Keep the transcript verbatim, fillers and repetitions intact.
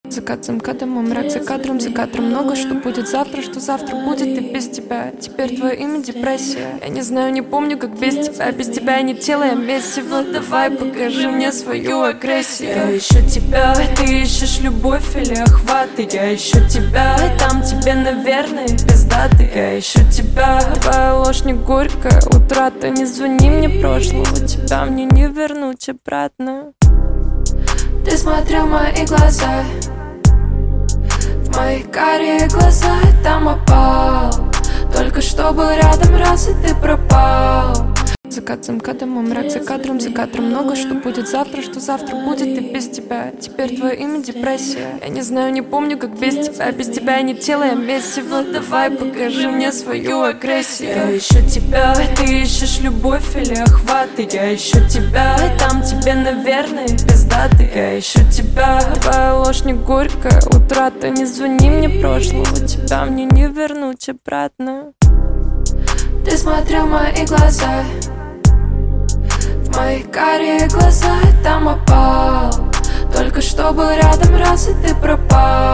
Закат за МКАДом, а мрак за кадром, за кадром много, что будет завтра, что завтра будет и без тебя. Теперь твое имя депрессия. Я не знаю, не помню, как без тебя. Без тебя я не тело, я месиво. Давай покажи мне свою агрессию. Я ищу тебя, ты ищешь любовь или охваты. Я ищу тебя, там тебе, наверное, пиздаты. Я ищу тебя, твоя ложь не горькая утрата. Не звони мне прошлого, тебя мне не вернуть обратно. Ты смотрел в мои глаза, в мои карие глаза, и там опал. Только что был рядом, раз и ты пропал. Закат за МКАДом, а мрак за кадром, за кадром много, что будет завтра, что завтра будет и без тебя. Теперь твое имя депрессия. Я не знаю, не помню, как без тебя. Без тебя я не тело, я месиво. Давай покажи мне свою агрессию. Я ищу тебя, ты ищешь любовь или охваты. Я ищу тебя, там тебе, наверное, пиздаты. Я ищу тебя, твоя ложь не горькая утрата. Не звони мне прошлого, тебя мне не вернуть обратно. Ты смотрел в мои глаза, в мои карие глаза, и там опал. Только что был рядом, раз и ты пропал.